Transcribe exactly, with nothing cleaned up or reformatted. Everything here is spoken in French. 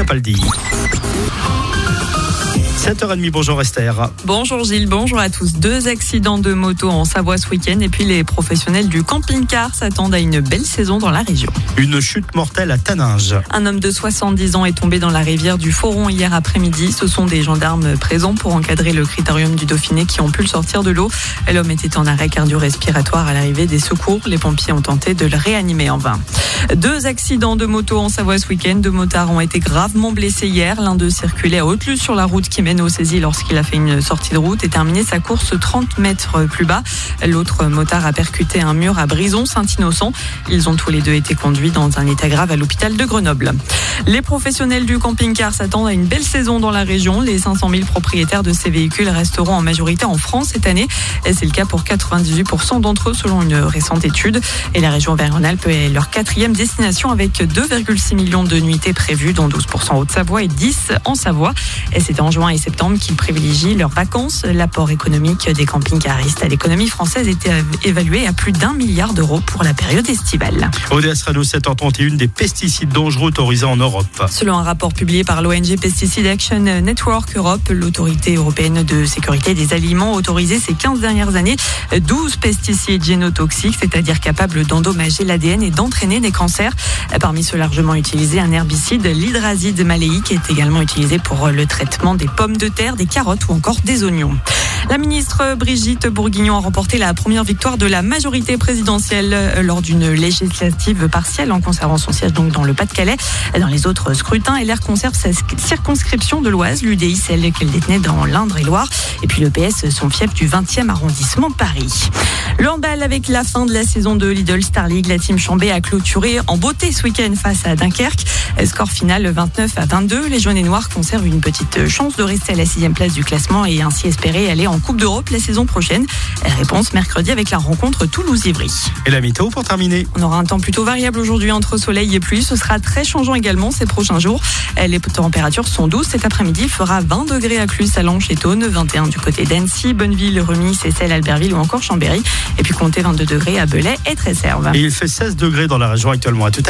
Capaldi. sept heures trente, bonjour Esther. Bonjour Gilles, bonjour à tous. Deux accidents de moto en Savoie ce week-end et puis les professionnels du camping-car s'attendent à une belle saison dans la région. Une chute mortelle à Taninges. Un homme de soixante-dix ans est tombé dans la rivière du Foron hier après-midi. Ce sont des gendarmes présents pour encadrer le critérium du Dauphiné qui ont pu le sortir de l'eau. L'homme était en arrêt cardio-respiratoire à l'arrivée des secours. Les pompiers ont tenté de le réanimer en vain. Deux accidents de moto en Savoie ce week-end. Deux motards ont été gravement blessés hier. L'un d'eux circulait à Haute-Luce sur la route qui mène au Saisy lorsqu'il a fait une sortie de route et terminé sa course trente mètres plus bas. L'autre motard a percuté un mur à Brison-Saint-Innocent. Ils ont tous les deux été conduits dans un état grave à l'hôpital de Grenoble. Les professionnels du camping-car s'attendent à une belle saison dans la région. Les cinq cent mille propriétaires de ces véhicules resteront en majorité en France cette année. Et c'est le cas pour quatre-vingt-dix-huit pour cent d'entre eux selon une récente étude. Et la région Auvergne-Rhône-Alpes est leur quatrième destination avec deux virgule six millions de nuitées prévues, dont douze pour cent en Haute-Savoie et dix en Savoie. Et c'est en juin et septembre qu'ils privilégient leurs vacances. L'apport économique des camping-caristes à l'économie française était évalué à plus d'un milliard d'euros pour la période estivale. O D S Radio sept heures trente et une, des pesticides dangereux autorisés en Europe. Selon un rapport publié par l'O N G Pesticide Action Network Europe, l'autorité européenne de sécurité des aliments a autorisé ces quinze dernières années douze pesticides génotoxiques, c'est-à-dire capables d'endommager l'A D N et d'entraîner des cancers. Parmi ceux largement utilisés, un herbicide, l'hydrazide maléique, est également utilisé pour le traitement des pommes de terre, des carottes ou encore des oignons. La ministre Brigitte Bourguignon a remporté la première victoire de la majorité présidentielle lors d'une législative partielle en conservant son siège donc dans le Pas-de-Calais. Dans les autres scrutins, L R conserve sa circonscription de l'Oise, l'U D I celle qu'elle détenait dans l'Indre-et-Loire et puis le P S son fief du vingtième arrondissement de Paris. Le handball avec la fin de la saison de Lidl Star League, la team Chambé a clôturé en beauté ce week-end face à Dunkerque. Score final vingt-neuf à vingt-deux. Les jaunes et noirs conservent une petite chance de rester à la sixième place du classement et ainsi espérer aller en Coupe d'Europe la saison prochaine. Réponse mercredi avec la rencontre Toulouse-Ivry. Et la météo pour terminer. On aura un temps plutôt variable aujourd'hui entre soleil et pluie. Ce sera très changeant également ces prochains jours. Les températures sont douces. Cet après-midi, il fera vingt degrés à Clus, Sallanches et Thônes, vingt et un du côté d'Annecy, Bonneville, Remy, Seyssel, Albertville ou encore Chambéry. Et puis comptez vingt-deux degrés à Belay et Tresserve. Et il fait seize degrés dans la région actuellement. À tout à l'heure.